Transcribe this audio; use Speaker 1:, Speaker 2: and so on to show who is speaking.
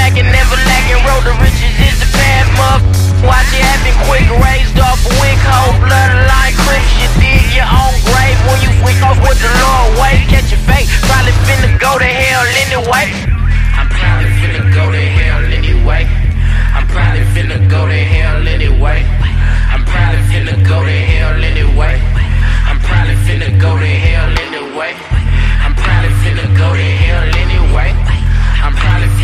Speaker 1: slacking, never lacking. Road to riches is the path, muff. Watch it happen quick, raised off a wind, cold blooded like Chris.